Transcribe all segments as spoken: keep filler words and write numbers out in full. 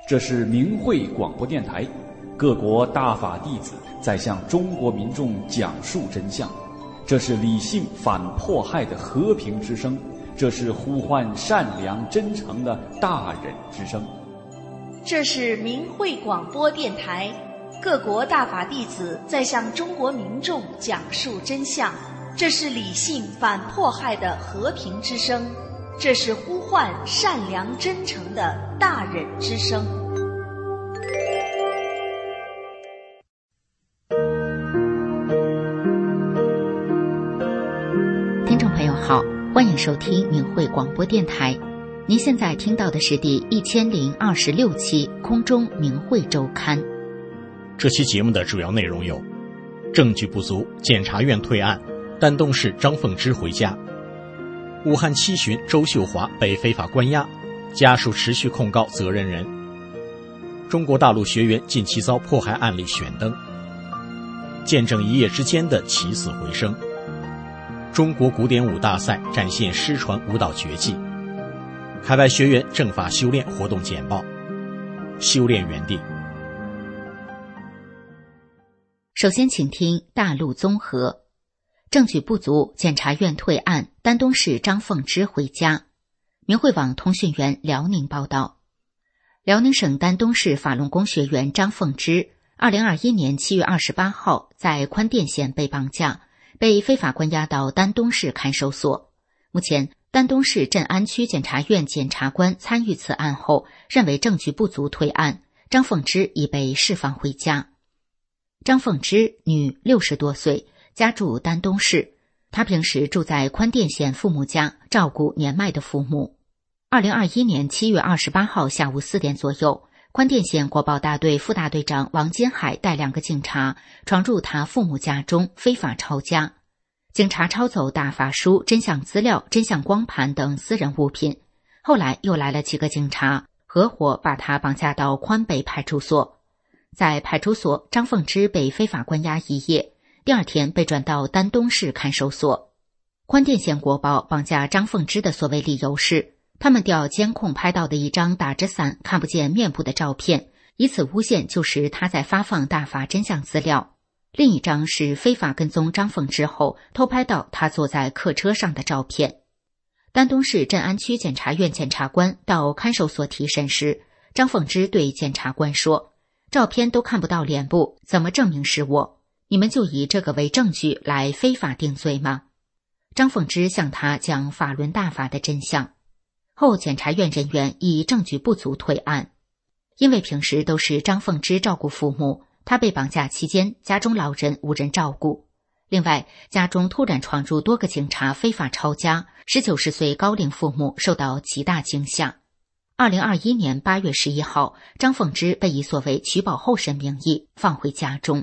这是明慧广播电台，各国大法弟子在向中国民众讲述真相。这是理性反迫害的和平之声，这是呼唤善良真诚的大忍之声。 这是明慧广播电台，各国大法弟子在向中国民众讲述真相。这是理性反迫害的和平之声，这是呼唤善良真诚的大忍之声。 听众朋友好，欢迎收听明慧广播电台。您现在听到的是第一千零二十六期空中明慧周刊。 这期节目的主要内容有：证据不足，检察院退案，丹东市张凤芝回家；武汉七旬周秀华被非法关押，家属持续控告责任人；中国大陆学员近期遭迫害案例选登；见证一夜之间的起死回生；中国古典舞大赛展现失传舞蹈绝技；海外学员正法修炼活动简报；修炼园地。 首先请听大陆综合。证据不足，检察院退案，丹东市张凤芝回家。明慧网通讯员辽宁报道，辽宁省丹东市法轮功学员张凤芝二零二一年七月二十八号在宽甸县被绑架，被非法关押到丹东市看守所。目前丹东市镇安区检察院检察官参与此案后，认为证据不足退案，张凤芝已被释放回家。张凤芝，女，六十多岁，家住丹东市。她平时住在宽甸县父母家，照顾年迈的父母。二零二一年七月二十八号下午四点左右，宽甸县国保大队副大队长王金海带两个警察闯入他父母家中，非法抄家。警察抄走大法书、真相资料、真相光盘等私人物品。后来又来了几个警察，合伙把他绑架到宽北派出所。在派出所，张凤芝被非法关押一夜，第二天被转到丹东市看守所。宽甸县国保绑架张凤芝的所谓理由是，他们调监控拍到的一张打着伞看不见面部的照片，以此诬陷就是他在发放大法真相资料。另一张是非法跟踪张凤芝后偷拍到他坐在客车上的照片。丹东市镇安区检察院检察官到看守所提审时，张凤芝对检察官说，照片都看不到脸部，怎么证明是我？你们就以这个为证据来非法定罪吗？张凤芝向他讲法轮大法的真相后，检察院人员以证据不足退案。因为平时都是张凤芝照顾父母，他被绑架期间家中老人无人照顾。另外，家中突然闯入多个警察非法抄家，十九岁高龄父母受到极大惊吓。二零二一年八月十一号，张凤芝被以所谓取保候审名义放回家中。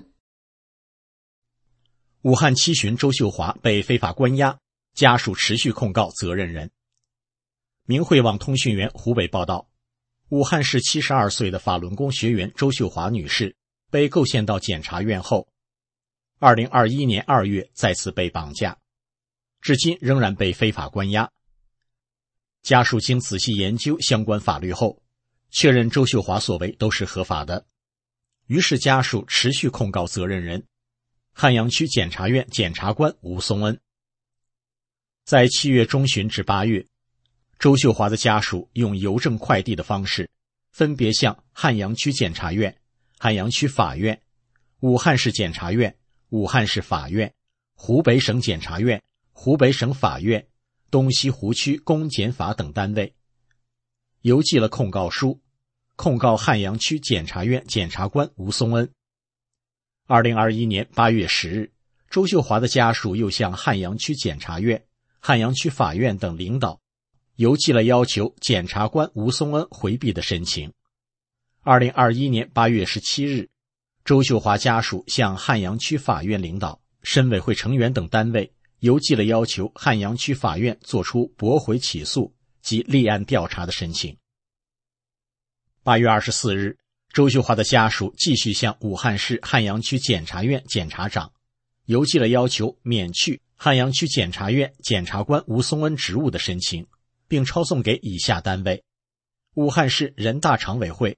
武汉七旬周秀华被非法关押，家属持续控告责任人。明慧网通讯员湖北报道，武汉市七十二岁的法轮功学员周秀华女士被构陷到检察院后，二零二一年二月再次被绑架，至今仍然被非法关押。家属经仔细研究相关法律后，确认周秀华所为都是合法的，于是家属持续控告责任人汉阳区检察院检察官吴松恩。在七月中旬至八月，周秀华的家属用邮政快递的方式，分别向汉阳区检察院、汉阳区法院、武汉市检察院、武汉市法院、湖北省检察院、湖北省法院、东西湖区公检法等单位邮寄了控告书，控告汉阳区检察院检察官吴松恩。二零二一年八月十日，周秀华的家属又向汉阳区检察院、汉阳区法院等领导邮寄了要求检察官吴松恩回避的申请。二零二一年八月十七日，周秀华家属向汉阳区法院领导、申委会成员等单位邮寄了要求汉阳区法院作出驳回起诉及立案调查的申请。八月二十四日，周秀华的家属继续向武汉市汉阳区检察院检察长邮寄了要求免去汉阳区检察院检察官吴松恩职务的申请，并抄送给以下单位：武汉市人大常委会、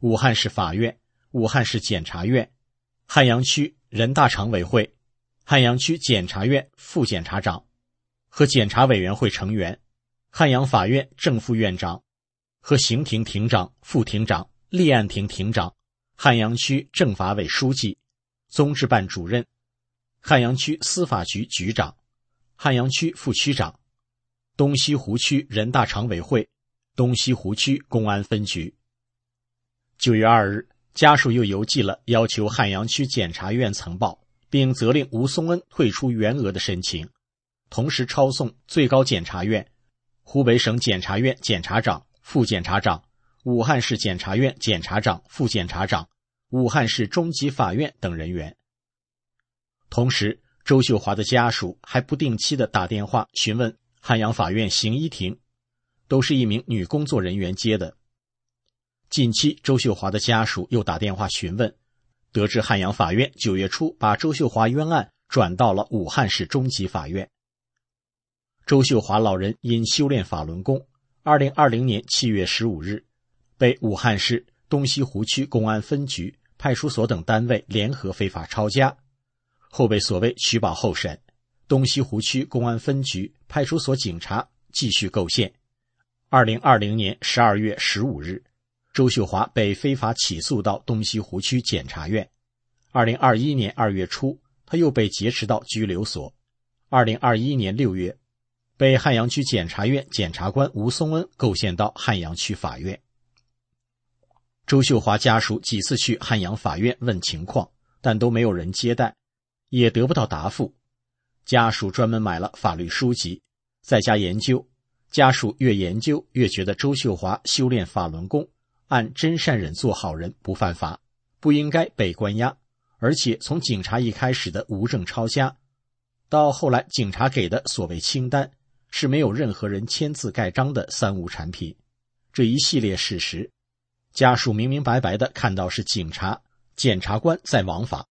武汉市法院、武汉市检察院、汉阳区人大常委会、汉阳区检察院副检察长和检察委员会成员、汉阳法院正副院长和刑庭庭长、副庭长、立案庭庭长、汉阳区政法委书记、综治办主任、汉阳区司法局局长、汉阳区副区长、东西湖区人大常委会、东西湖区公安分局。九月二日，家属又邮寄了要求汉阳区检察院呈报，并责令吴松恩退出原额的申请，同时抄送最高检察院、湖北省检察院检察长、副检察长、武汉市检察院检察长、副检察长、武汉市中级法院等人员。同时，周秀华的家属还不定期地打电话询问汉阳法院刑一庭，都是一名女工作人员接的。近期，周秀华的家属又打电话询问，得知汉阳法院九月初把周秀华冤案转到了武汉市中级法院。周秀华老人因修炼法轮功，二零二零年七月十五日被武汉市东西湖区公安分局、派出所等单位联合非法抄家，后被所谓取保候审，东西湖区公安分局、派出所警察继续构陷。二零二零年十二月十五日，周秀华被非法起诉到东西湖区检察院。二零二一年二月初，他又被劫持到拘留所。二零二一年六月，被汉阳区检察院检察官吴松恩构陷到汉阳区法院。周秀华家属几次去汉阳法院问情况，但都没有人接待，也得不到答复。家属专门买了法律书籍，在家研究。家属越研究越觉得周秀华修炼法轮功，按真善忍做好人不犯法，不应该被关押，而且从警察一开始的无证抄家，到后来警察给的所谓清单，是没有任何人签字盖章的三无产品。这一系列事实，家属明明白白地看到是警察、检察官在枉法。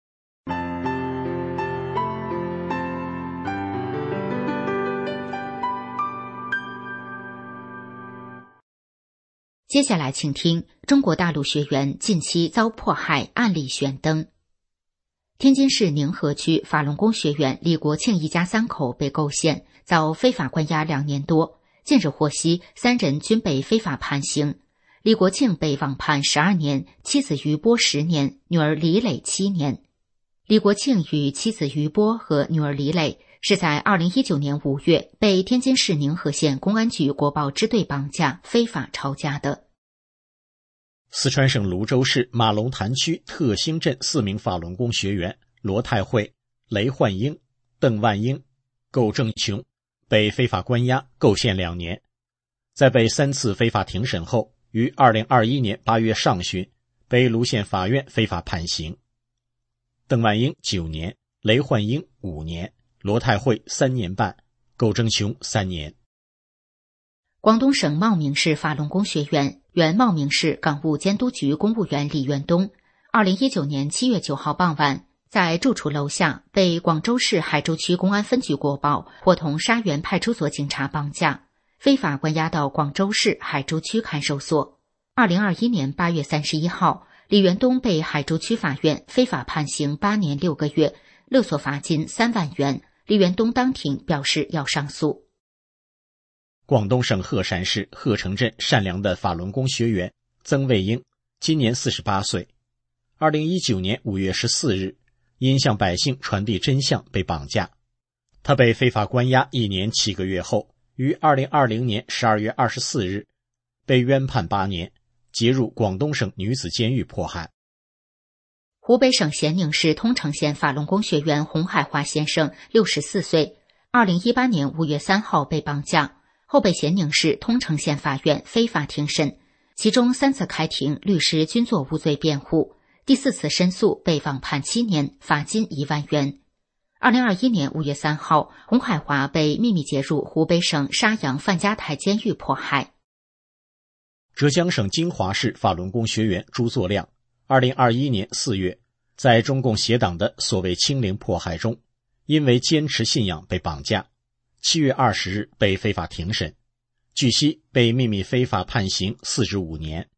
接下来请听中国大陆学员近期遭迫害案例选灯。天津市宁河区法轮功学员李国庆一家三口被构陷，遭非法关押两年多。近日获悉，三人均被非法判刑。李国庆被网判十二年，妻子于波十年，女儿李磊七年。李国庆与妻子于波和女儿李磊是在二零一九年五月被天津市宁河县公安局国保支队绑架，非法抄家的。 四川省泸州市马龙潭区特兴镇四名法轮功学员罗太慧、雷焕英、邓万英、苟正琼被非法关押构陷两年，在被三次非法庭审后，于二零二一年八月上旬被泸县法院非法判刑。邓万英九年，雷焕英五年，罗太慧三年半，苟正琼三年。 广东省茂名市法轮功学员原茂名市港务监督局公务员李元东，二零一九年七月九号傍晚，在住处楼下被广州市海珠区公安分局国保伙同沙园派出所警察绑架，非法关押到广州市海珠区看守所。二零二一年八月三十一号，李元东被海珠区法院非法判刑八年六个月，勒索罚金三万元。李元东当庭表示要上诉。 广东省鹤山市鹤城镇善良的法轮功学员曾卫英，今年四十八岁。二零一九年五月十四日，因向百姓传递真相被绑架。他被非法关押一年七个月后，于二零二零年十二月二十四日被冤判八年，结入广东省女子监狱迫害。 湖北省咸宁市通城县法轮功学员洪海华先生六十四岁，二零一八年五月三号被绑架，后被咸宁市通城县法院非法庭审，其中三次开庭，律师均作无罪辩护，第四次申诉被网判七年，罚金一万元。二零二一年五月三号，洪海华被秘密劫入湖北省沙洋范家台监狱迫害。 浙江省金华市法轮功学员朱作亮，二零二一年四月，在中共协党的所谓清零迫害中，因为坚持信仰被绑架，七月二十日被非法庭审，据悉被秘密非法判刑四十五年，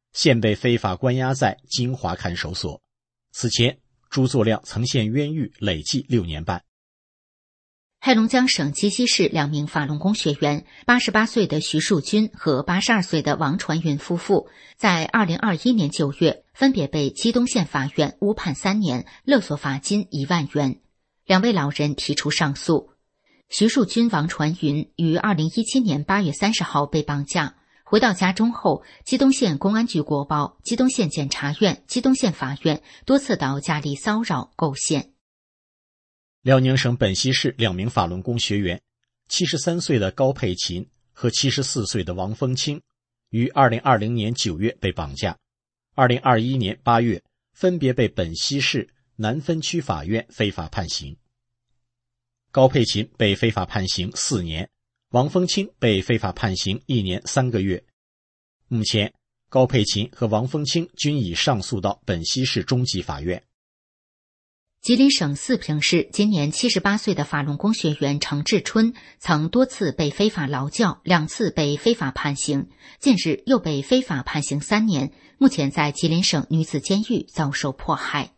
现被非法关押在金华看守所。此前朱作亮曾陷冤狱，累计六年半。 黑龙江省鸡西市两名法轮功学员，八十八岁的徐树军和八十二岁的王传云夫妇，在二零二一年九月分别被鸡东县法院误判三年，勒索罚金一万元。两位老人提出上诉。徐树军、王传云于二零一七年八月三十号被绑架，回到家中后，鸡东县公安局国报、鸡东县检察院、鸡东县法院多次到家里骚扰构陷。 辽宁省本溪市两名法轮功学员，七十三岁的高佩琴和七十四岁的王风清，于二零二零年九月被绑架，二零二一年八月分别被本溪市南分区法院非法判刑。高佩琴被非法判刑四年，王风清被非法判刑一年三个月。目前，高佩琴和王风清均已上诉到本溪市中级法院。 吉林省四平市今年七十八岁的法轮功学员程志春曾多次被非法劳教，两次被非法判刑，近日又被非法判刑三年，目前在吉林省女子监狱遭受迫害。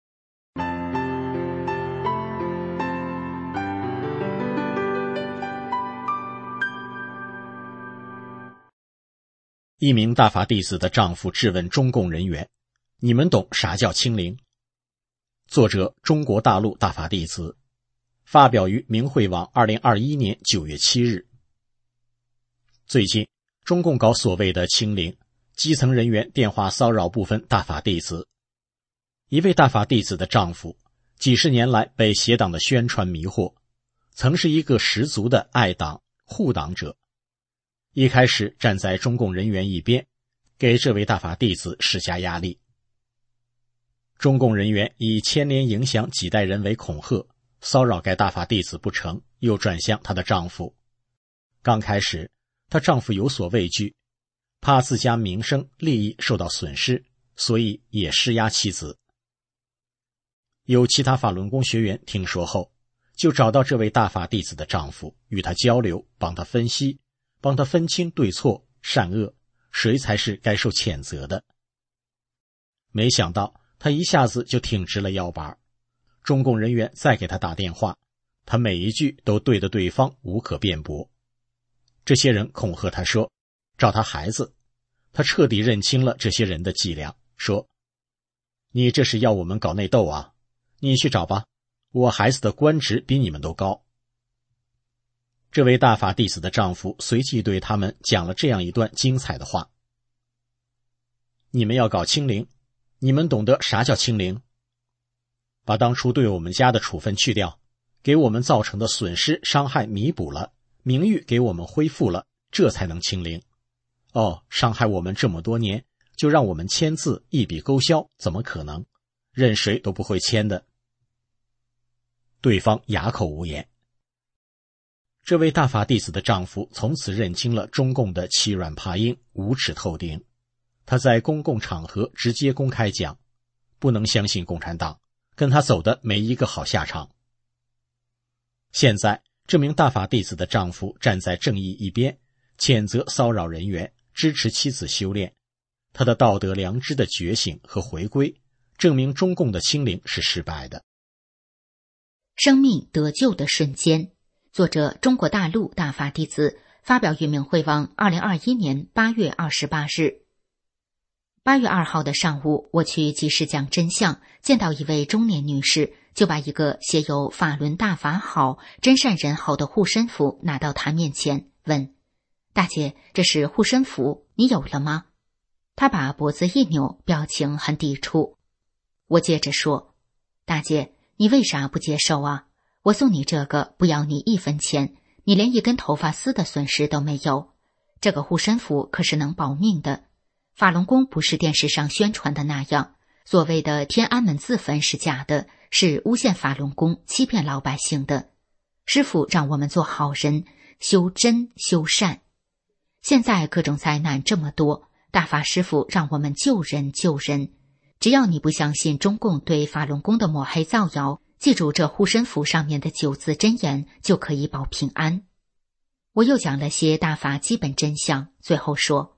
一名大法弟子的丈夫质问中共人员：“你们懂啥叫清零？”作者中国大陆大法弟子，发表于明慧网二零二一年九月七日。最近，中共搞所谓的清零，基层人员电话骚扰部分大法弟子。一位大法弟子的丈夫，几十年来被邪党的宣传迷惑，曾是一个十足的爱党护党者。一开始站在中共人员一边，给这位大法弟子施加压力。中共人员以牵连影响几代人为恐吓，骚扰该大法弟子不成，又转向她的丈夫。刚开始，她丈夫有所畏惧，怕自家名声利益受到损失，所以也施压妻子。有其他法轮功学员听说后，就找到这位大法弟子的丈夫，与他交流，帮他分析，帮他分清对错、善恶，谁才是该受谴责的。没想到他一下子就挺直了腰板，中共人员再给他打电话，他每一句都对得对方无可辩驳。这些人恐吓他说找他孩子，他彻底认清了这些人的伎俩，说：“你这是要我们搞内斗啊？你去找吧，我孩子的官职比你们都高。”这位大法弟子的丈夫随即对他们讲了这样一段精彩的话：“你们要搞清零，你们懂得啥叫清零？把当初对我们家的处分去掉，给我们造成的损失伤害弥补了，名誉给我们恢复了，这才能清零。哦，伤害我们这么多年，就让我们签字一笔勾销，怎么可能？任谁都不会签的。”对方哑口无言。这位大法弟子的丈夫从此认清了中共的欺软怕硬、无耻透顶。他在公共场合直接公开讲，不能相信共产党，跟他走的没一个好下场。现在，这名大法弟子的丈夫站在正义一边，谴责骚扰人员，支持妻子修炼。他的道德良知的觉醒和回归，证明中共的清零是失败的。 生命得救的瞬间，作者中国大陆大法弟子，发表于明慧网二零二一年八月二十八日。八月二号的上午，我去集市讲真相，见到一位中年女士，就把一个写有法轮大法好、真善人好的护身符拿到她面前，问：“大姐，这是护身符，你有了吗？”她把脖子一扭，表情很抵触。我接着说：“大姐，你为啥不接受啊？我送你这个，不要你一分钱，你连一根头发丝的损失都没有。这个护身符可是能保命的。法轮功不是电视上宣传的那样，所谓的天安门自焚是假的，是诬陷法轮功、欺骗老百姓的。师父让我们做好人，修真修善。现在各种灾难这么多，大法师父让我们救人救人。只要你不相信中共对法轮功的抹黑造谣，记住这护身符上面的九字真言，就可以保平安。”我又讲了些大法基本真相，最后说：“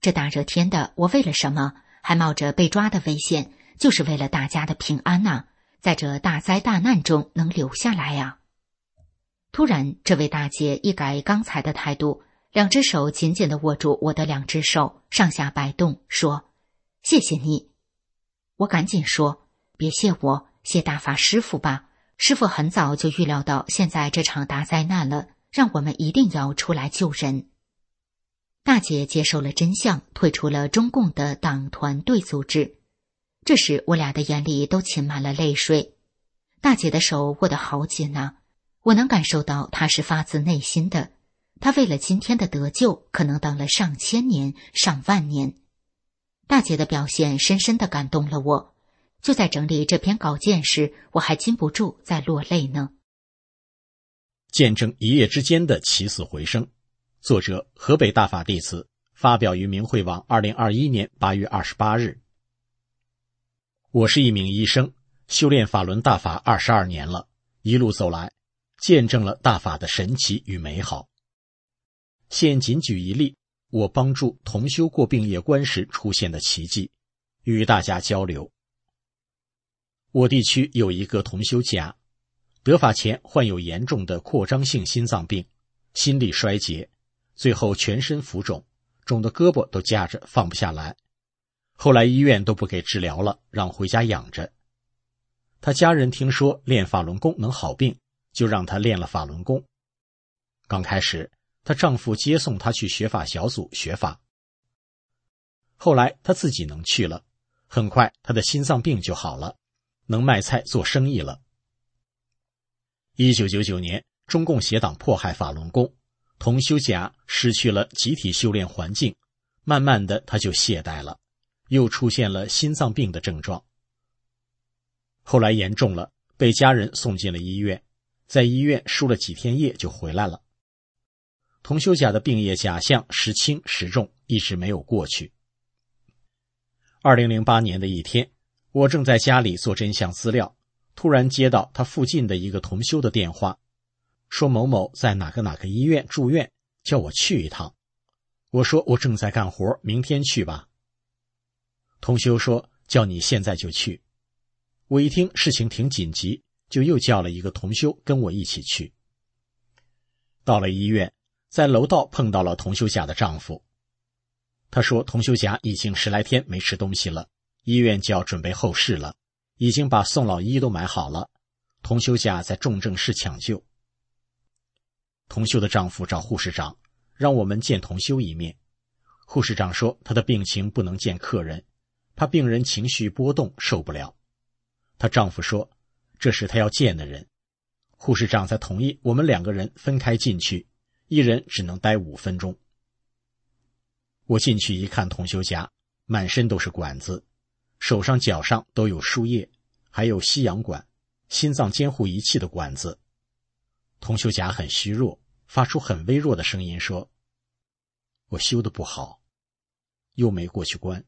这大热天的，我为了什么？还冒着被抓的危险，就是为了大家的平安啊，在这大灾大难中能留下来啊。突然，这位大姐一改刚才的态度，两只手紧紧地握住我的两只手，上下摆动，说：谢谢你。我赶紧说：别谢我，谢大法师父吧。师父很早就预料到现在这场大灾难了，让我们一定要出来救人。大姐接受了真相，退出了中共的党团队组织。这时我俩的眼里都噙满了泪水。大姐的手握得好紧啊，我能感受到她是发自内心的。她为了今天的得救，可能等了上千年、上万年。大姐的表现深深地感动了我。就在整理这篇稿件时，我还禁不住在落泪呢。 见证一夜之间的起死回生，作者河北大法弟子，发表于明慧网二零二一年八月二十八日。我是一名医生，修炼法轮大法二十二年了，一路走来，见证了大法的神奇与美好。现仅举一例，我帮助同修过病业关时出现的奇迹，与大家交流。我地区有一个同修家，得法前患有严重的扩张性心脏病，心力衰竭，最后全身浮肿，肿的胳膊都夹着放不下来。后来医院都不给治疗了，让回家养着。他家人听说练法轮功能好病，就让他练了法轮功。刚开始，她丈夫接送她去学法小组学法。后来她自己能去了，很快她的心脏病就好了，能卖菜做生意了。一九九九年，中共邪党迫害法轮功，同修家失去了集体修炼环境，慢慢的他就懈怠了，又出现了心脏病的症状。后来严重了，被家人送进了医院，在医院输了几天液就回来了。同修家的病业假象时轻时重，一直没有过去。二零零八年的一天，我正在家里做真相资料，突然接到他附近的一个同修的电话，说某某在哪个哪个医院住院，叫我去一趟。我说我正在干活，明天去吧。同修说叫你现在就去。我一听事情挺紧急，就又叫了一个同修跟我一起去。到了医院，在楼道碰到了同修甲的丈夫。他说同修甲已经十来天没吃东西了，医院就要准备后事了，已经把宋老医都买好了，同修甲在重症室抢救。同修的丈夫找护士长，让我们见同修一面。护士长说他的病情不能见客人，怕病人情绪波动受不了。她丈夫说这是他要见的人。护士长才同意我们两个人分开进去，一人只能待五分钟。我进去一看，同修家满身都是管子，手上脚上都有输液，还有吸氧管、心脏监护仪器的管子。同修甲很虚弱，发出很微弱的声音说：我修得不好，又没过去关。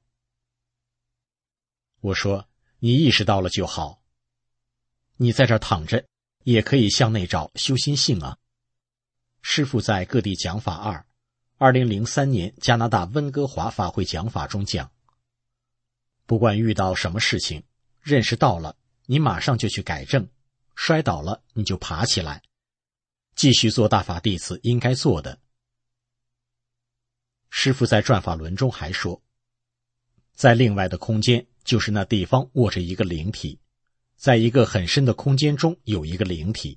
我说你意识到了就好，你在这儿躺着也可以向内找修心性啊。师父在各地讲法二二零零三年加拿大温哥华法会讲法中讲，不管遇到什么事情，认识到了你马上就去改正，摔倒了你就爬起来，继续做大法弟子应该做的。师父在转法轮中还说，在另外的空间，就是那地方卧着一个灵体，在一个很深的空间中有一个灵体。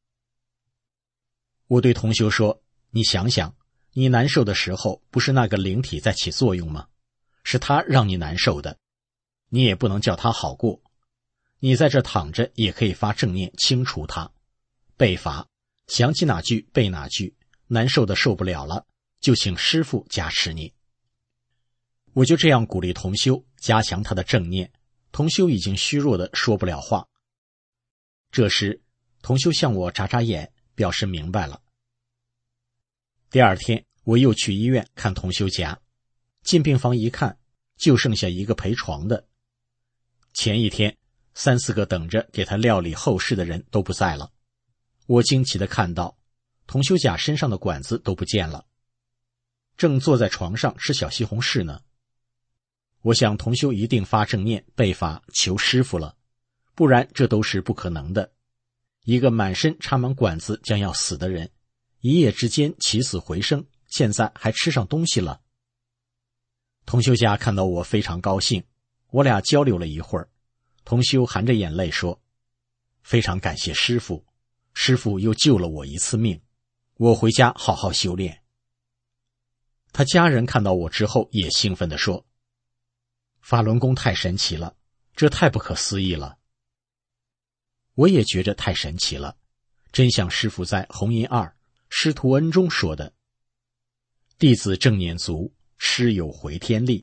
我对同修说，你想想，你难受的时候，不是那个灵体在起作用吗？是他让你难受的，你也不能叫他好过。你在这躺着也可以发正念清除他，背法，想起哪句背哪句，难受的受不了了，就请师父加持你。我就这样鼓励同修，加强他的正念。同修已经虚弱的说不了话。这时，同修向我眨眨眼，表示明白了。第二天，我又去医院看同修家，进病房一看，就剩下一个陪床的。前一天，三四个等着给他料理后事的人都不在了。我惊奇地看到，同修甲身上的管子都不见了。 正坐在床上吃小西红柿呢。我想同修一定发正念背法求师父了，不然这都是不可能的。一个满身插满管子将要死的人，一夜之间起死回生，现在还吃上东西了。同修家看到我非常高兴，我俩交流了一会儿，同修含着眼泪说，非常感谢师父，师父又救了我一次命，我回家好好修炼。他家人看到我之后也兴奋地说，法轮功太神奇了，这太不可思议了。我也觉着太神奇了，真像师父在弘音二师徒恩中说的，弟子正念足，师有回天力。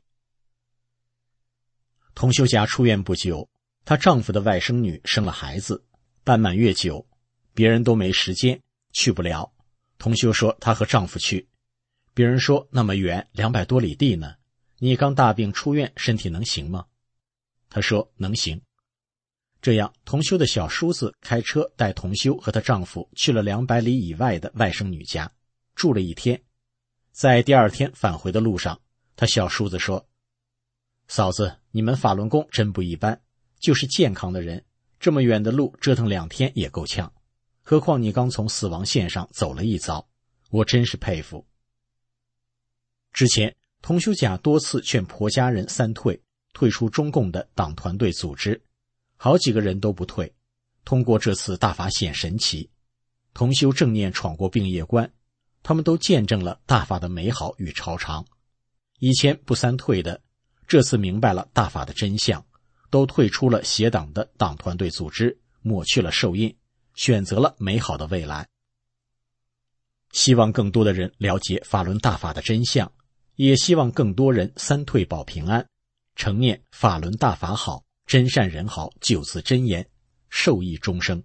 同修家出院不久，她丈夫的外甥女生了孩子，办满月酒，别人都没时间，去不了。同修说她和丈夫去，别人说那么远，两百多里地呢，你刚大病出院，身体能行吗？她说能行。这样，同修的小叔子开车带同修和她丈夫去了两百里以外的外甥女家，住了一天。在第二天返回的路上，她小叔子说，嫂子，你们法轮功真不一般，就是健康的人，这么远的路折腾两天也够呛，何况你刚从死亡线上走了一遭，我真是佩服。之前同修甲多次劝婆家人三退，退出中共的党团队组织，好几个人都不退。通过这次大法显神奇，同修正念闯过病业关，他们都见证了大法的美好与超常。以前不三退的，这次明白了大法的真相，都退出了邪党的党团队组织，抹去了受印，选择了美好的未来。希望更多的人了解法轮大法的真相，也希望更多人三退保平安，诚念法轮大法好，真善人好九字真言，受益终生。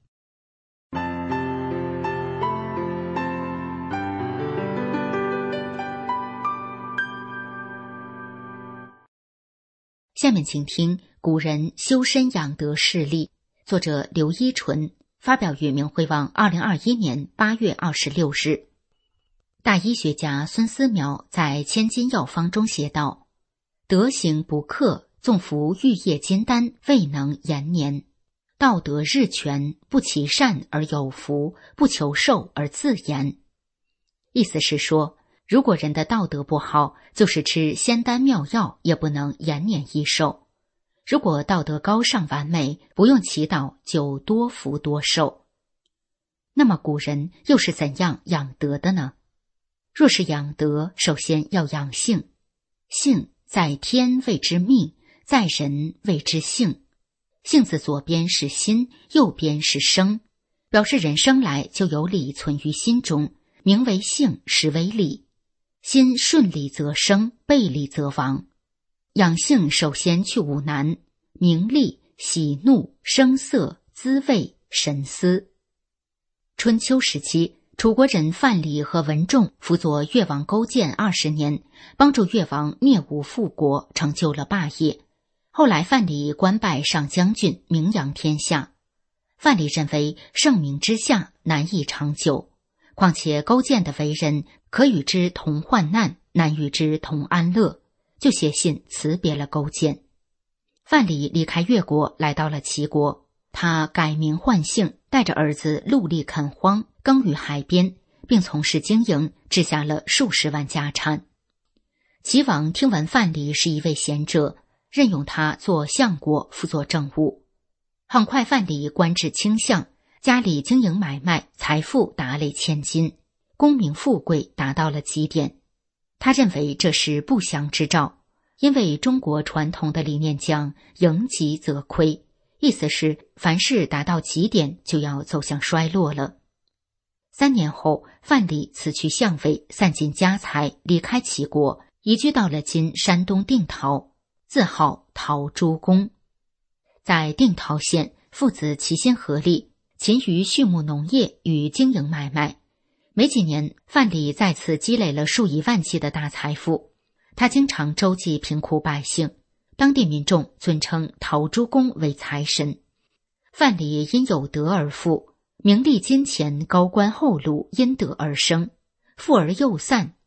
下面请听古人修身养德事例，作者刘一纯，发表于明慧网二零二一年八月二十六日。大医学家孙思邈在《千金药方》中写道，德行不克，纵服玉液金丹，未能延年。道德日全，不其善而有福，不求寿而自延。意思是说，如果人的道德不好，就是吃仙丹妙药也不能延年益寿。如果道德高尚完美，不用祈祷就多福多寿。那么古人又是怎样养德的呢？若是养德，首先要养性。性在天谓之命，在人谓之性。性字左边是心，右边是生，表示人生来就有理存于心中，名为性，实为理。心顺理则生，背理则亡。养性首先去五难：名利、喜怒、声色、滋味、神思。春秋时期，楚国人范蠡和文仲辅佐越王勾践二十年，帮助越王灭吴复国，成就了霸业。后来范蠡官拜上将军，名扬天下。范蠡认为盛名之下难以长久，况且勾践的为人可与之同患难，难与之同安乐，就写信辞别了勾践。范蠡离开越国，来到了齐国，他改名换姓，带着儿子戮力垦荒，耕于海边，并从事经营，置下了数十万家产。齐王听闻范蠡是一位贤者，任用他做相国，辅佐政务。很快范蠡官至卿相，家里经营买卖，财富达累千金，功名富贵达到了极点。他认为这是不祥之兆，因为中国传统的理念讲盈极则亏，意思是凡事达到极点就要走向衰落了。三年后，范蠡辞去相位，散尽家财，离开齐国，移居到了今山东定陶，自号陶朱公。在定陶县，父子齐心合力，勤于畜牧农业与经营买卖。没几年，范蠡再次积累了数以万计的大财富。他经常周济贫苦百姓，当地民众尊称陶朱公为财神。范蠡因有德而富，名利金钱高官厚禄因德而生，富而又散，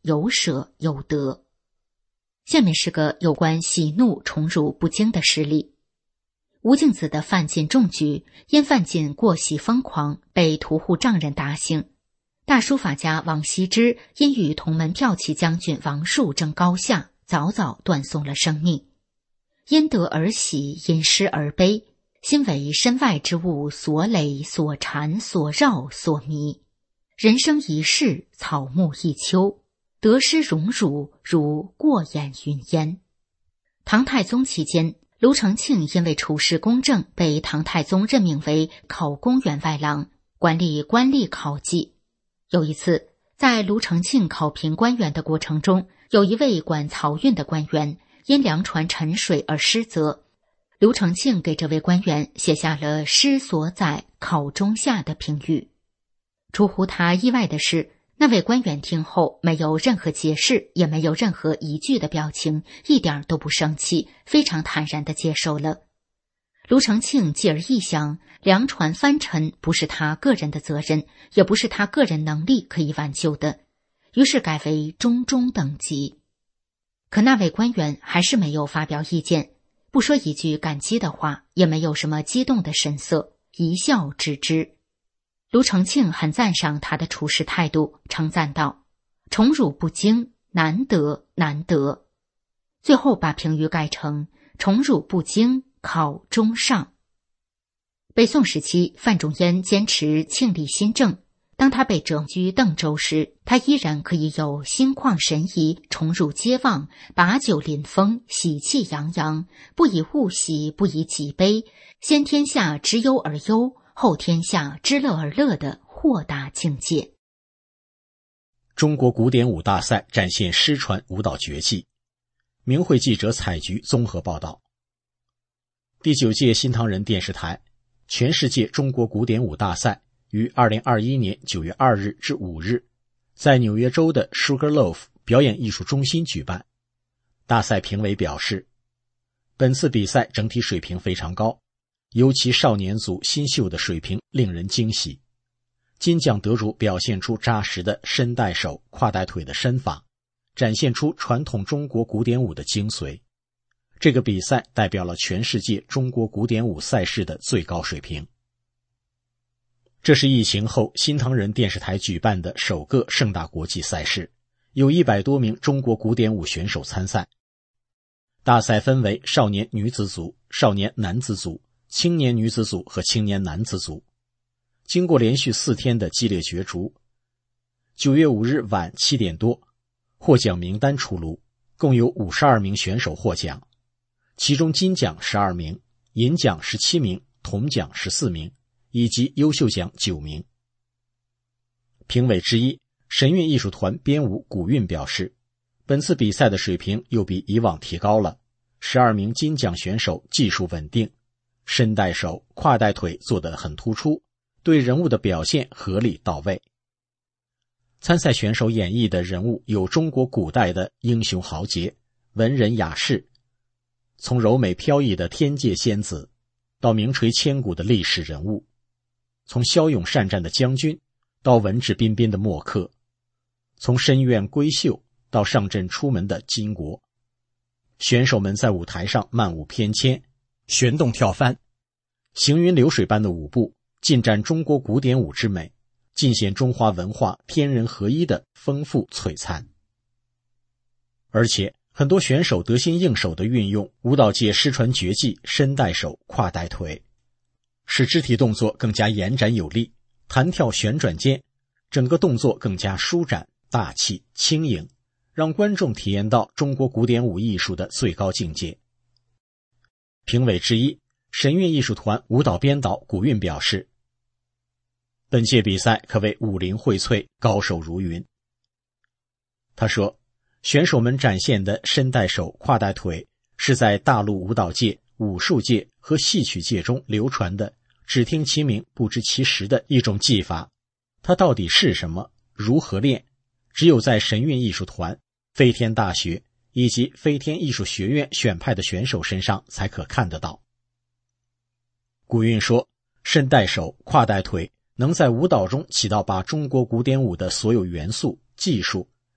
有舍有得。下面是个有关喜怒宠辱不惊的事例。吴敬梓的范进中举，因范进过喜疯狂，被屠户丈人打醒。大书法家王羲之因与同门骠骑将军王树争高下，早早断送了生命。因得而喜，因失而悲，心为身外之物所累、所缠、所绕、所迷。人生一世，草木一秋，得失荣辱如过眼云烟。唐太宗期间，卢承庆因为处事公正，被唐太宗任命为考功员外郎，管理官吏考绩。有一次，在卢承庆考评官员的过程中，有一位管漕运的官员因粮船沉水而失责。卢承庆给这位官员写下了失所载，考中下的评语。出乎他意外的是，那位官员听后没有任何解释，也没有任何疑惧的表情，一点都不生气，非常坦然地接受了。卢承庆继而一想，粮船翻沉不是他个人的责任，也不是他个人能力可以挽救的，于是改为中中等级。可那位官员还是没有发表意见，不说一句感激的话，也没有什么激动的神色，一笑置之。卢承庆很赞赏他的处事态度，称赞道：宠辱不惊，难得难得。最后把评语改成宠辱不惊，考中上。北宋时期，范仲淹坚持庆历新政，当他被整居邓州时，他依然可以有心旷神怡、宠辱皆忘、把酒临风、喜气洋洋，不以物喜，不以己悲，先天下知忧而忧，后天下知乐而乐的豁达境界。 中国古典舞大赛展现失传舞蹈绝技。明慧记者采菊综合报道。第九届新唐人电视台全世界中国古典舞大赛于二零二一年九月二日至五日在纽约州的 Sugarloaf 表演艺术中心举办。大赛评委表示，本次比赛整体水平非常高，尤其少年组新秀的水平令人惊喜。金奖得主表现出扎实的身带手、胯带腿的身法，展现出传统中国古典舞的精髓。这个比赛代表了全世界中国古典舞赛事的最高水平。这是疫情后新唐人电视台举办的首个盛大国际赛事，有一百多名中国古典舞选手参赛。大赛分为少年女子组、少年男子组、青年女子组和青年男子组。经过连续四天的激烈角逐，九月五日晚七点多，获奖名单出炉，共有五十二名选手获奖，其中金奖十二名，银奖十七名，铜奖十四名，以及优秀奖九名。评委之一神韵艺术团编舞古韵表示，本次比赛的水平又比以往提高了，十二名金奖选手技术稳定，身带手、胯带腿做得很突出，对人物的表现合理到位。参赛选手演绎的人物有中国古代的英雄豪杰、文人雅士，从柔美飘逸的天界仙子到名垂千古的历史人物，从骁勇善战的将军到文质彬彬的墨客，从深院闺秀到上阵出门的巾帼。选手们在舞台上漫舞翩跹，旋动跳翻，行云流水般的舞步尽展中国古典舞之美，尽显中华文化天人合一的丰富璀璨。而且很多选手得心应手地运用舞蹈界失传绝技身带手、胯带腿，使肢体动作更加延展有力，弹跳旋转间，整个动作更加舒展、大气、轻盈，让观众体验到中国古典舞艺术的最高境界。评委之一神韵艺术团舞蹈编导古韵表示，本届比赛可谓武林荟萃，高手如云。他说，选手们展现的身带手、胯带腿是在大陆舞蹈界、武术界和戏曲界中流传的只听其名不知其实的一种技法。它到底是什么？如何练？只有在神韵艺术团、飞天大学以及飞天艺术学院选派的选手身上才可看得到。古韵说，身带手、胯带腿能在舞蹈中起到把中国古典舞的所有元素、技术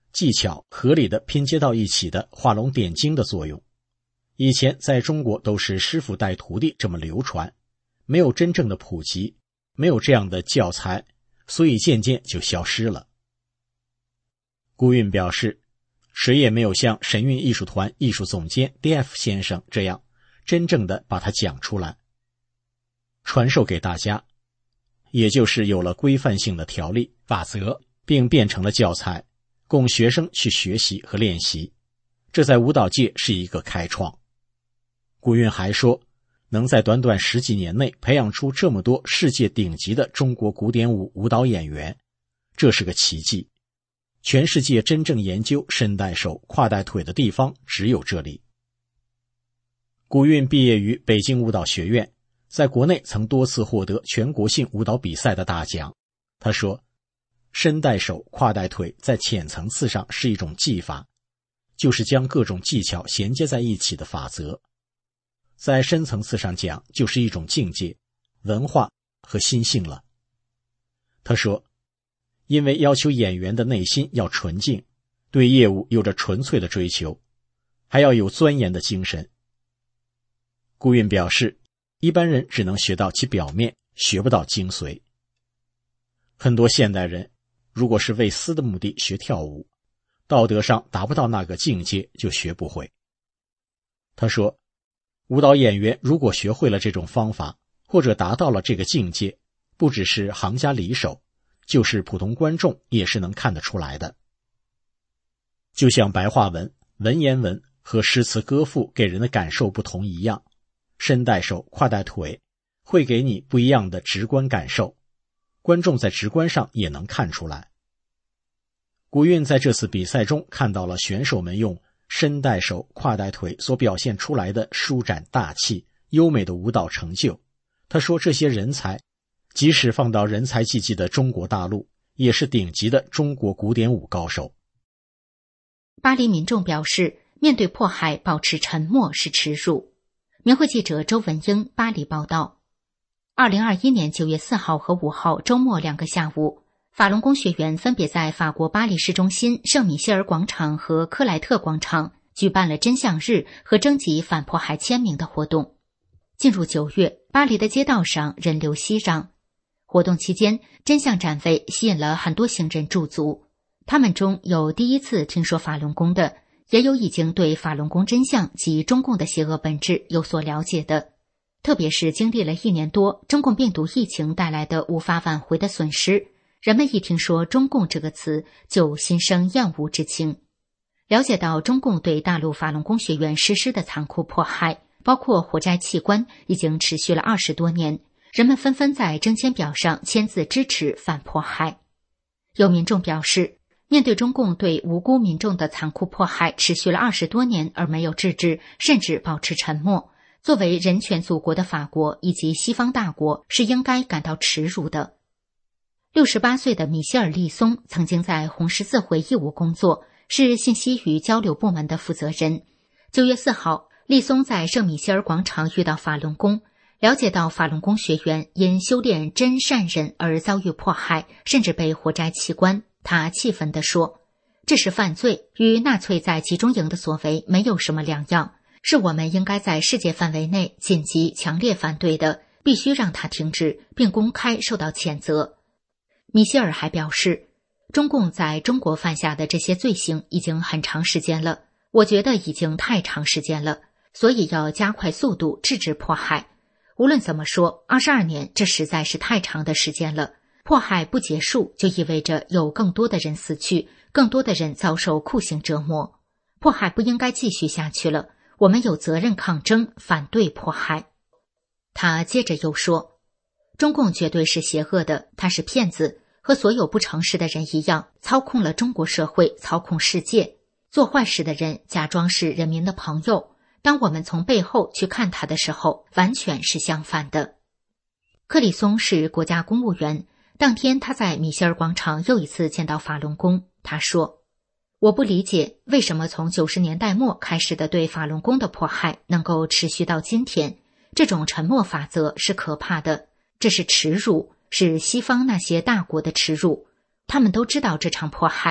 技巧合理的拼接到一起的画龙点睛的作用。以前在中国都是师傅带徒弟这么流传，没有真正的普及，没有这样的教材，所以渐渐就消失了。顾运表示，谁也没有像神韵艺术团艺术总监 D F 先生这样真正的把它讲出来，传授给大家，也就是有了规范性的条例法则，并变成了教材，供学生去学习和练习。这在舞蹈界是一个开创。顾运还说，能在短短十几年内培养出这么多世界顶级的中国古典舞舞蹈演员，这是个奇迹。全世界真正研究伸带手、跨带腿的地方只有这里。顾运毕业于北京舞蹈学院，在国内曾多次获得全国性舞蹈比赛的大奖。他说，伸带手、跨带腿在浅层次上是一种技法，就是将各种技巧衔接在一起的法则。在深层次上讲，就是一种境界、文化和心性了。他说，因为要求演员的内心要纯净，对业务有着纯粹的追求，还要有钻研的精神。顾运表示，一般人只能学到其表面，学不到精髓。很多现代人如果是为私的目的学跳舞，道德上达不到那个境界，就学不会。他说，舞蹈演员如果学会了这种方法，或者达到了这个境界，不只是行家里手，就是普通观众也是能看得出来的。就像白话文、文言文和诗词歌赋给人的感受不同一样，伸带手、跨带腿会给你不一样的直观感受，观众在直观上也能看出来。顾运在这次比赛中看到了选手们用伸带手、跨带腿所表现出来的舒展大气、优美的舞蹈成就。他说，这些人才即使放到人才济济的中国大陆，也是顶级的中国古典舞高手。 巴黎民众表示，面对迫害保持沉默是耻辱。明慧记者周文英巴黎报道。二零二一年九月四号和五号周末两个下午，法轮功学员分别在法国巴黎市中心圣米歇尔广场和克莱特广场举办了真相日和征集反迫害签名的活动。进入九月，巴黎的街道上人流熙攘。活动期间，真相展位吸引了很多行人驻足，他们中有第一次听说法轮功的，也有已经对法轮功真相及中共的邪恶本质有所了解的。特别是经历了一年多中共病毒疫情带来的无法挽回的损失，人们一听说中共这个词就心生厌恶之情。了解到中共对大陆法轮功学员实施的残酷迫害，包括活摘器官，已经持续了二十多年，人们纷纷在征签表上签字支持反迫害。有民众表示，面对中共对无辜民众的残酷迫害持续了二十多年而没有制止，甚至保持沉默，作为人权祖国的法国以及西方大国是应该感到耻辱的。六十八岁的米歇尔·利松曾经在红十字会义务工作，是信息与交流部门的负责人。九月四号，利松在圣米歇尔广场遇到法轮功，了解到法轮功学员因修炼真善忍而遭遇迫害，甚至被活摘器官。他气愤地说，这是犯罪，与纳粹在集中营的所为没有什么两样，是我们应该在世界范围内紧急强烈反对的，必须让它停止，并公开受到谴责。米歇尔还表示，中共在中国犯下的这些罪行已经很长时间了，我觉得已经太长时间了，所以要加快速度制止迫害。无论怎么说，二十二年这实在是太长的时间了，迫害不结束就意味着有更多的人死去，更多的人遭受酷刑折磨。迫害不应该继续下去了，我们有责任抗争，反对迫害。他接着又说，中共绝对是邪恶的，他是骗子，和所有不诚实的人一样，操控了中国社会，操控世界。做坏事的人假装是人民的朋友，当我们从背后去看他的时候，完全是相反的。克里松是国家公务员，当天他在米歇尔广场又一次见到法轮功。他说，我不理解为什么从九十年代末开始的对法轮功的迫害能够持续到今天，这种沉默法则是可怕的，这是耻辱，是西方那些大国的耻辱。他们都知道这场迫害，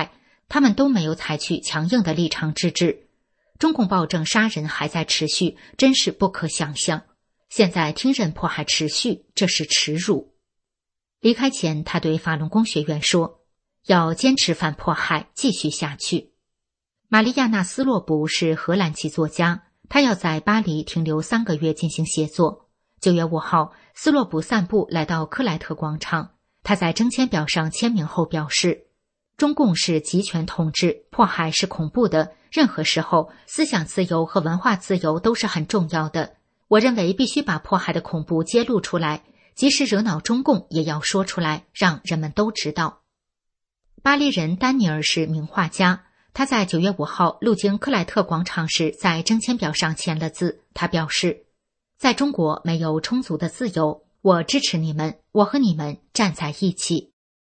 他们都没有采取强硬的立场制止。中共暴政杀人还在持续，真是不可想象。现在听任迫害持续，这是耻辱。离开前，他对法轮功学员说，要坚持反迫害，继续下去。玛利亚娜·斯洛卜是荷兰籍作家，他要在巴黎停留三个月进行写作。九月五号，斯洛卜散步来到克莱特广场，他在征签表上签名后表示，中共是集权统治，迫害是恐怖的，任何时候思想自由和文化自由都是很重要的。我认为必须把迫害的恐怖揭露出来，即使惹恼中共也要说出来，让人们都知道。巴黎人丹尼尔是名画家，他在九月五号路经克莱特广场时在征签表上签了字。他表示，在中国没有充足的自由，我支持你们，我和你们站在一起。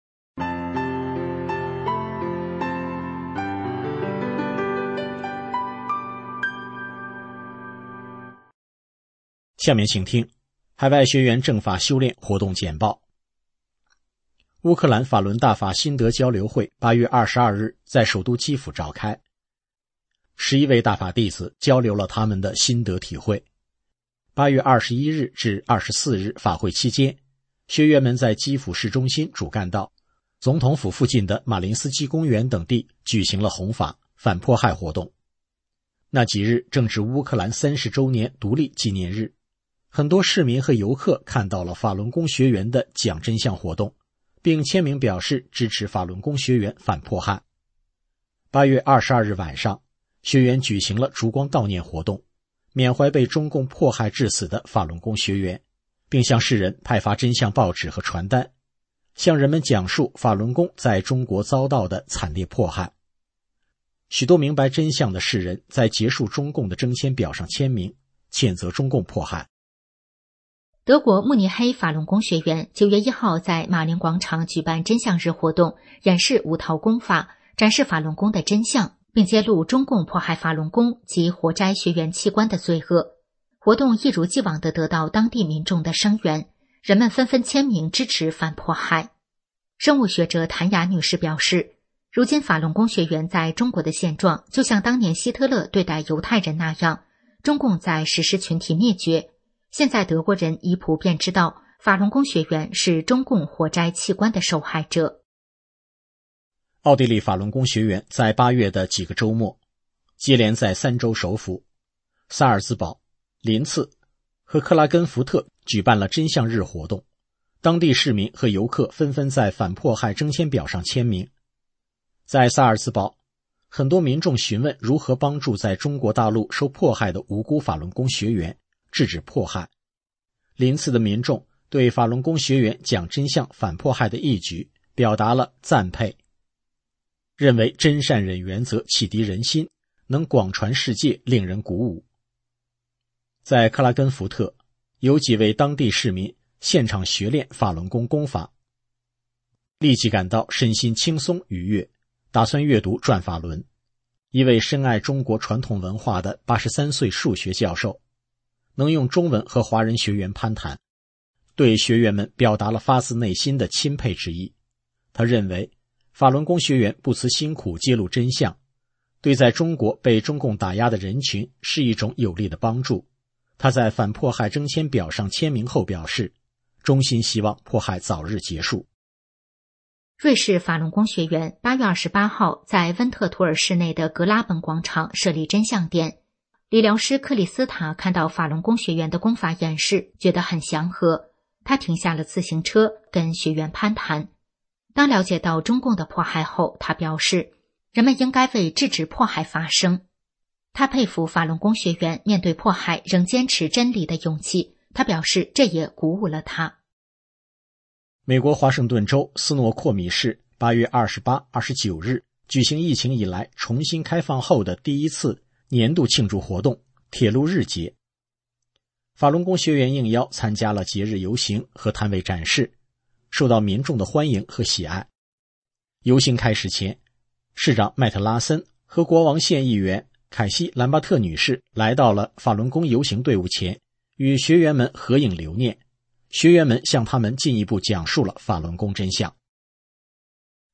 下面请听海外学员正法修炼活动简报。乌克兰法轮大法心得交流会八月二十二日在首都基辅召开，十一位大法弟子交流了他们的心得体会。八月二十一日至二十四日法会期间，学员们在基辅市中心主干道、总统府附近的马林斯基公园等地举行了弘法反迫害活动。那几日正值乌克兰三十周年独立纪念日，很多市民和游客看到了法轮功学员的讲真相活动，并签名表示支持法轮功学员反迫害。八月二十二日晚上，学员举行了烛光悼念活动，缅怀被中共迫害致死的法轮功学员，并向世人派发真相报纸和传单，向人们讲述法轮功在中国遭到的惨烈迫害。许多明白真相的世人在结束中共的征签表上签名，谴责中共迫害。 德国慕尼黑法轮功学员九月一号在马林广场举办真相日活动，演示五套功法，展示法轮功的真相，并揭露中共迫害法轮功及活摘学员器官的罪恶。活动一如既往地得到当地民众的声援，人们纷纷签名支持反迫害。生物学者谭雅女士表示，如今法轮功学员在中国的现状就像当年希特勒对待犹太人那样，中共在实施群体灭绝。现在德国人已普遍知道法轮功学员是中共活摘器官的受害者。 奥地利法轮功学员在八月的几个周末，接连在三州首府萨尔兹堡、林茨和克拉根福特举办了真相日活动，当地市民和游客纷纷在反迫害征签表上签名。在萨尔兹堡，很多民众询问如何帮助在中国大陆受迫害的无辜法轮功学员，制止迫害。林茨的民众对法轮功学员讲真相反迫害的义举表达了赞佩，认为真善忍原则启迪人心，能广传世界，令人鼓舞。在克拉根福特，有几位当地市民现场学练法轮功功法，立即感到身心轻松愉悦，打算阅读《转法轮》。一位深爱中国传统文化的八十三岁数学教授，能用中文和华人学员攀谈，对学员们表达了发自内心的钦佩之意。他认为法轮功学员不辞辛苦揭露真相，对在中国被中共打压的人群是一种有力的帮助。他在反迫害征签表上签名后表示，衷心希望迫害早日结束。 瑞士法轮功学员八月二十八号在温特图尔市内的格拉本广场设立真相殿。理疗师克里斯塔看到法轮功学员的功法演示，觉得很祥和。他停下了自行车，跟学员攀谈。当了解到中共的迫害后，他表示，人们应该为制止迫害发声。他佩服法轮功学员面对迫害仍坚持真理的勇气，他表示这也鼓舞了他。 美国华盛顿州斯诺阔米市八月二十八、二十九日举行疫情以来重新开放后的第一次年度庆祝活动铁路日节。法轮功学员应邀参加了节日游行和摊位展示，受到民众的欢迎和喜爱。游行开始前，市长麦特拉森和国王县议员凯西兰巴特女士来到了法轮功游行队伍前，与学员们合影留念。学员们向他们进一步讲述了法轮功真相。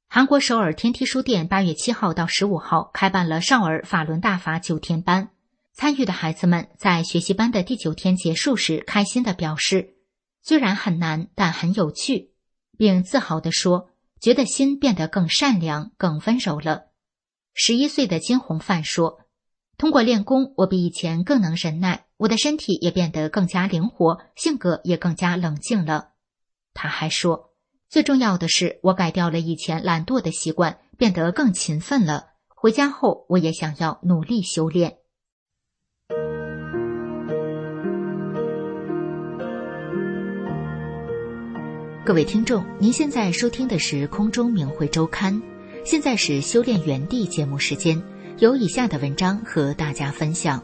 韩国首尔天梯书店八月七号到十五号开办了少儿法轮大法九天班，参与的孩子们在学习班的第九天结束时开心地表示，虽然很难，但很有趣，并自豪地说，觉得心变得更善良、更温柔了。十一岁的金红范说，通过练功，我比以前更能忍耐，我的身体也变得更加灵活，性格也更加冷静了。他还说，最重要的是，我改掉了以前懒惰的习惯，变得更勤奋了。回家后，我也想要努力修炼。各位听众，您现在收听的是空中明慧周刊，现在是修炼原地节目时间，有以下的文章和大家分享。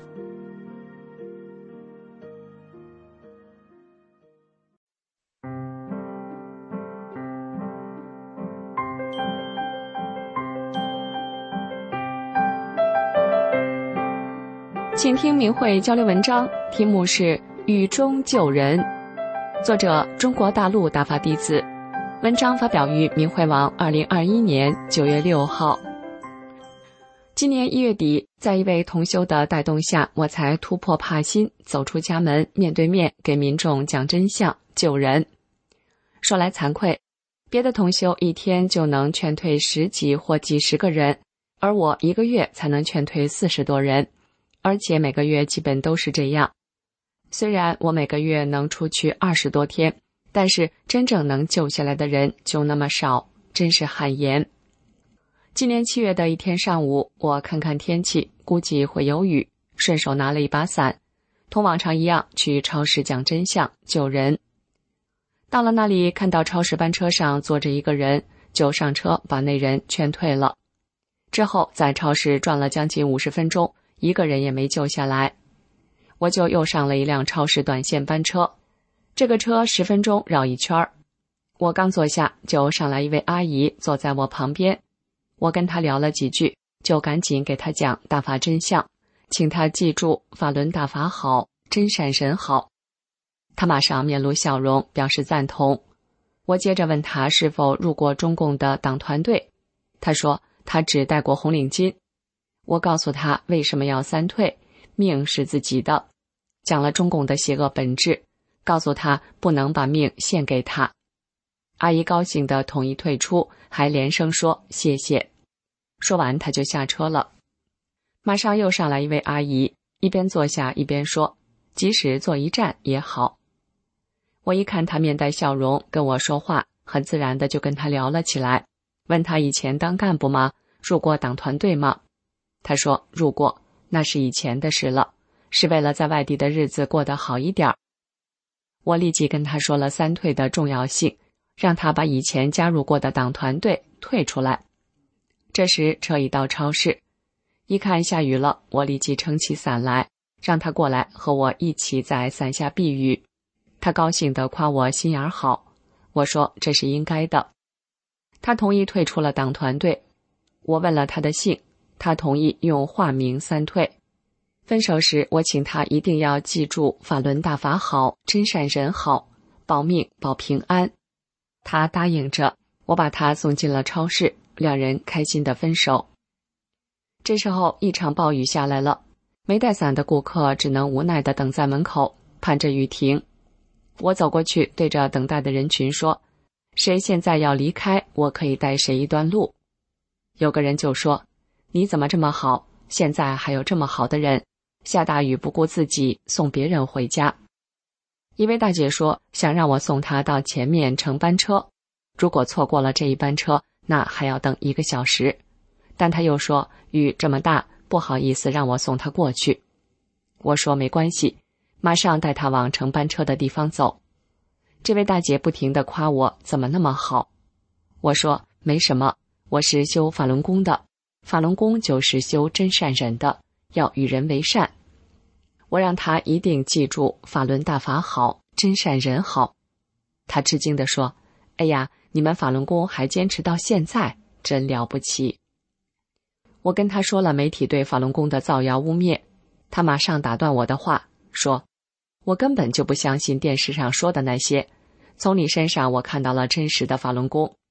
请听明慧交流文章，题目是《雨中救人》，作者中国大陆大法弟子，文章发表于明慧网二零二一年九月六号。今年一月底，在一位同修的带动下，我才突破怕心，走出家门，面对面给民众讲真相，救人。说来惭愧，别的同修一天就能劝退十几或几十个人，而我一个月才能劝退四十多人，而且每个月基本都是这样。虽然我每个月能出去二十多天，但是真正能救下来的人就那么少，真是汗颜。今年七月的一天上午，我看看天气，估计会有雨，顺手拿了一把伞，同往常一样去超市讲真相，救人。到了那里，看到超市班车上坐着一个人，就上车把那人劝退了。之后在超市转了将近五十分钟，一个人也没救下来。我就又上了一辆超市短线班车，这个车十分钟绕一圈儿。我刚坐下，就上来一位阿姨坐在我旁边，我跟她聊了几句，就赶紧给她讲大法真相，请她记住法轮大法好，真善神好。她马上面露笑容，表示赞同。我接着问她是否入过中共的党团队，她说她只戴过红领巾。我告诉她为什么要三退，命是自己的，讲了中共的邪恶本质，告诉她不能把命献给他。阿姨高兴地同意退出，还连声说谢谢。说完她就下车了。马上又上来一位阿姨，一边坐下一边说，即使坐一站也好。我一看她面带笑容跟我说话，很自然的就跟她聊了起来，问她以前当干部吗？入过党团队吗？她说入过，那是以前的事了，是为了在外地的日子过得好一点。我立即跟她说了三退的重要性，让她把以前加入过的党团队退出来。这时车已到超市，一看下雨了，我立即撑起伞来，让她过来和我一起在伞下避雨。她高兴地夸我心眼好，我说这是应该的。她同意退出了党团队，我问了她的姓，她同意用化名三退。分手时，我请她一定要记住法轮大法好，真善人好，保命保平安。她答应着，我把她送进了超市，两人开心地分手。这时候一场暴雨下来了，没带伞的顾客只能无奈地等在门口，盼着雨停。我走过去对着等待的人群说，谁现在要离开，我可以带谁一段路。有个人就说，你怎么这么好，现在还有这么好的人，下大雨不顾自己送别人回家。一位大姐说，想让我送她到前面乘班车，如果错过了这一班车，那还要等一个小时。但她又说雨这么大，不好意思让我送她过去。我说没关系，马上带她往乘班车的地方走。这位大姐不停地夸我怎么那么好。我说没什么，我是修法轮功的，法轮功就是修真善忍的，要与人为善。我让她一定记住法轮大法好，真善人好。她吃惊地说，哎呀，你们法轮功还坚持到现在，真了不起。我跟她说了媒体对法轮功的造谣污蔑，她马上打断我的话，说我根本就不相信电视上说的那些，从你身上我看到了真实的法轮功。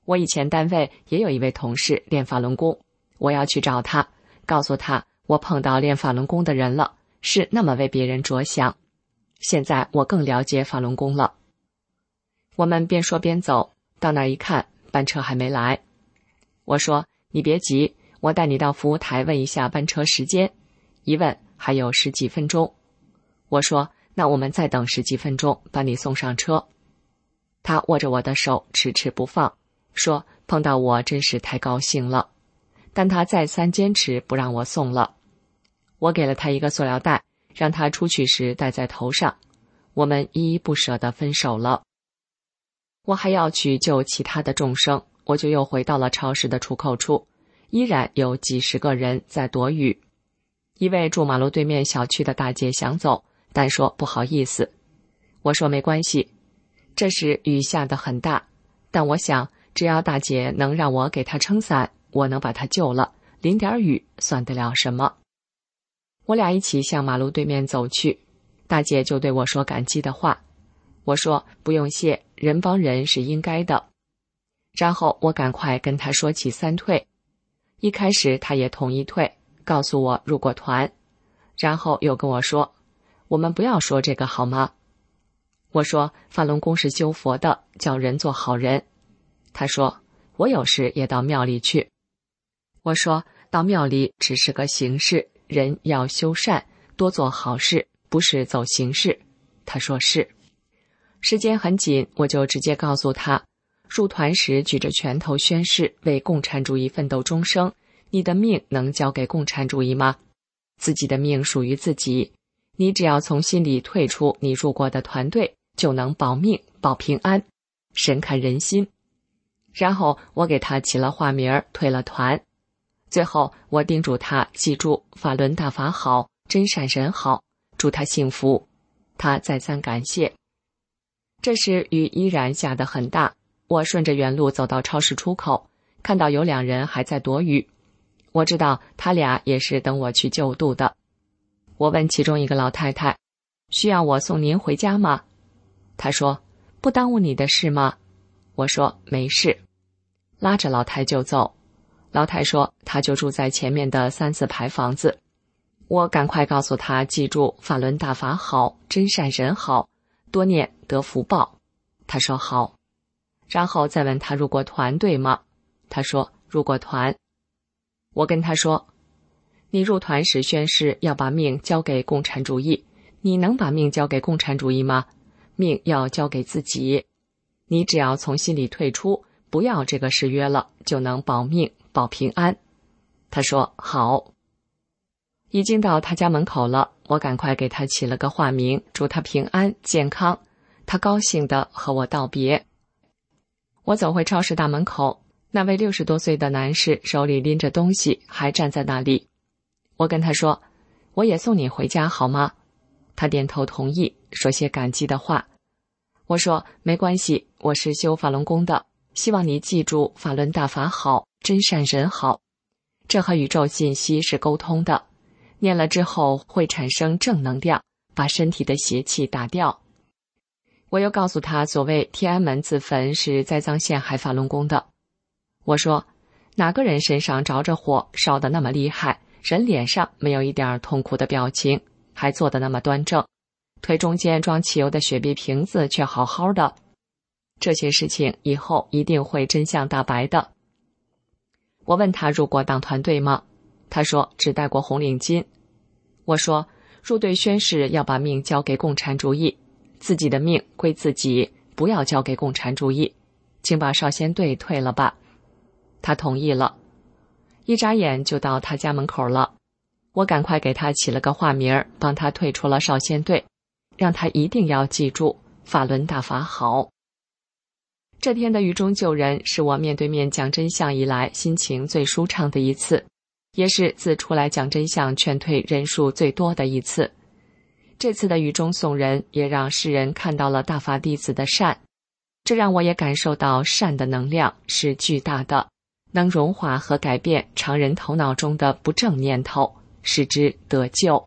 我以前单位也有一位同事练法轮功，我要去找他，告诉他我碰到练法轮功的人了，是那么为别人着想。现在我更了解法轮功了。我们边说边走，到那儿一看，班车还没来。我说，你别急，我带你到服务台问一下班车时间。一问还有十几分钟。我说，那我们再等十几分钟，把你送上车。他握着我的手迟迟不放，说碰到我真是太高兴了，但他再三坚持不让我送了。我给了他一个塑料袋，让他出去时戴在头上。我们依依不舍地分手了。我还要去救其他的众生，我就又回到了超市的出口处，依然有几十个人在躲雨。一位住马路对面小区的大姐想走，但说不好意思。我说没关系。这时雨下得很大，但我想只要大姐能让我给她撑伞，我能把她救了，淋点雨算得了什么。我俩一起向马路对面走去，大姐就对我说感激的话。我说不用谢，人帮人是应该的。然后我赶快跟她说起三退。一开始她也同意退，告诉我入过团，然后又跟我说，我们不要说这个好吗？我说法轮功是修佛的，叫人做好人。他说我有时也到庙里去。我说到庙里只是个形式，人要修善，多做好事，不是走形式。他说是。时间很紧，我就直接告诉他，入团时举着拳头宣誓为共产主义奋斗终生，你的命能交给共产主义吗？自己的命属于自己，你只要从心里退出你入过的团队，就能保命保平安。神看人心。然后我给他起了化名，退了团。最后我叮嘱他记住法轮大法好，真善人好，祝他幸福。他再三感谢。这时雨依然下得很大，我顺着原路走到超市出口，看到有两人还在躲雨。我知道他俩也是等我去救度的。我问其中一个老太太，需要我送您回家吗？她说，不耽误你的事吗？我说没事。拉着老太就走。老太说她就住在前面的三四排房子。我赶快告诉她记住法轮大法好，真善人好，多念得福报。她说好。然后再问她入过团对吗？她说入过团。我跟她说，你入团时宣誓要把命交给共产主义，你能把命交给共产主义吗？命要交给自己，你只要从心里退出，不要这个誓约了，就能保命保平安。他说好。已经到他家门口了，我赶快给他起了个化名，祝他平安健康。他高兴地和我道别。我走回超市大门口，那位六十多岁的男士手里拎着东西，还站在那里。我跟他说，我也送你回家好吗？他点头同意，说些感激的话。我说没关系，我是修法轮功的，希望你记住法轮大法好，真善人好。这和宇宙信息是沟通的，念了之后会产生正能量，把身体的邪气打掉。我又告诉他，所谓天安门自焚是栽赃陷害法轮功的。我说，哪个人身上着着火，烧得那么厉害，人脸上没有一点痛苦的表情，还坐得那么端正，腿中间装汽油的雪碧瓶子却好好的。这些事情以后一定会真相大白的。我问他入过党团队吗？他说只戴过红领巾。我说入队宣誓要把命交给共产主义，自己的命归自己，不要交给共产主义，请把少先队退了吧。他同意了。一眨眼就到他家门口了，我赶快给他起了个化名，帮他退出了少先队，让他一定要记住法轮大法好。这天的雨中救人是我面对面讲真相以来心情最舒畅的一次，也是自出来讲真相劝退人数最多的一次。这次的雨中送人也让世人看到了大法弟子的善，这让我也感受到善的能量是巨大的，能融化和改变常人头脑中的不正念头，使之得救。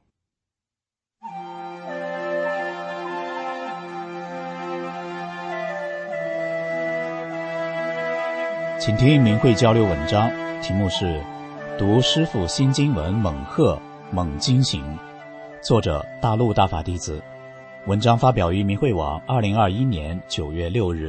请听明慧交流文章，题目是读师父新经文猛贺猛惊醒，作者大陆大法弟子。文章发表于明慧网二零二一年九月六日。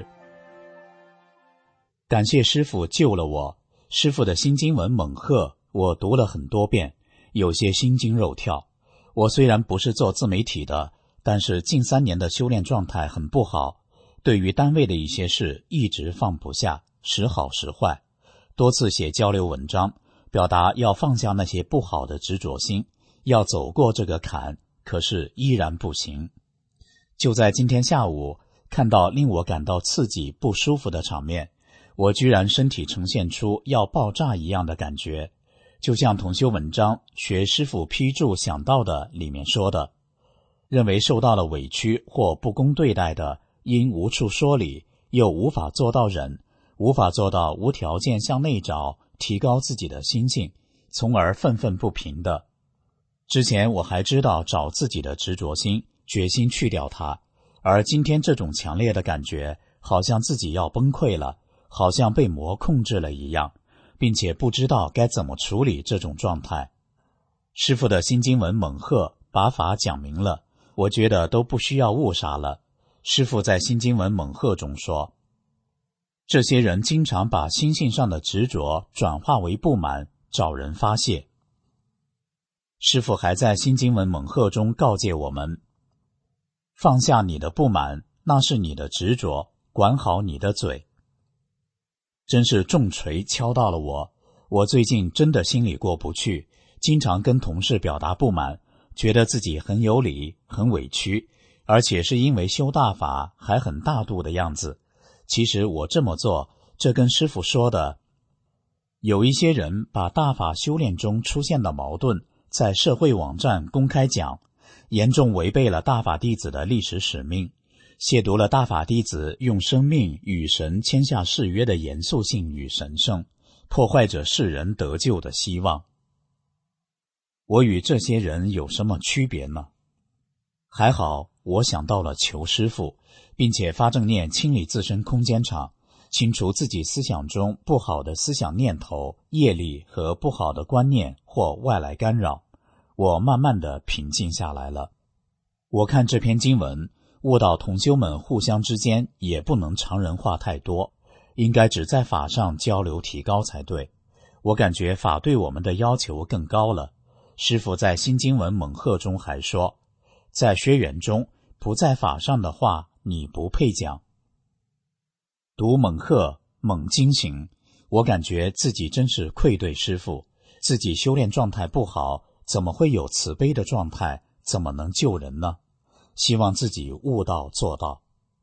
感谢师父救了我，师父的新经文猛贺我读了很多遍，有些心惊肉跳。我虽然不是做自媒体的，但是近三年的修炼状态很不好，对于单位的一些事一直放不下，时好时坏，多次写交流文章，表达要放下那些不好的执着心，要走过这个坎，可是依然不行。就在今天下午，看到令我感到刺激不舒服的场面，我居然身体呈现出要爆炸一样的感觉，就像同修文章学师父批注想到的里面说的，认为受到了委屈或不公对待的，因无处说理，又无法做到忍，无法做到无条件向内找，提高自己的心性，从而愤愤不平的。之前我还知道找自己的执着心，决心去掉它，而今天这种强烈的感觉，好像自己要崩溃了，好像被魔控制了一样，并且不知道该怎么处理这种状态。师父的新经文猛贺把法讲明了，我觉得都不需要误杀了。师父在新经文猛贺中说，这些人经常把心性上的执着转化为不满，找人发泄。师父还在新经文猛贺中告诫我们，放下你的不满，那是你的执着，管好你的嘴。真是重锤敲到了我，我最近真的心里过不去，经常跟同事表达不满，觉得自己很有理，很委屈，而且是因为修大法还很大度的样子。其实我这么做，这跟师父说的，有一些人把大法修炼中出现的矛盾在社会网站公开讲，严重违背了大法弟子的历史使命，亵渎了大法弟子用生命与神签下誓约的严肃性与神圣，破坏着世人得救的希望。我与这些人有什么区别呢？还好我想到了求师父，并且发正念清理自身空间场，清除自己思想中不好的思想念头、业力和不好的观念或外来干扰，我慢慢地平静下来了。我看这篇经文，悟到同修们互相之间也不能常人化太多，应该只在法上交流提高才对。我感觉法对我们的要求更高了。师父在新经文猛贺中还说，在学员中不在法上的话，你不配讲。读猛贺猛惊醒，我感觉自己真是愧对师父，自己修炼状态不好，怎么会有慈悲的状态，怎么能救人呢？希望自己悟到做到。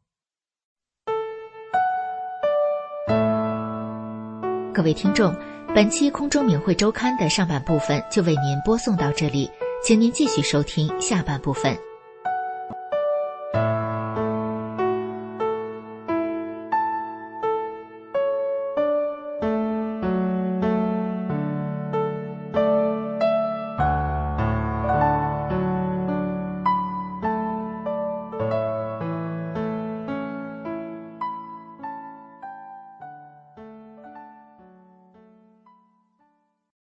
各位听众，本期空中明慧周刊的上半部分就为您播送到这里，请您继续收听下半部分。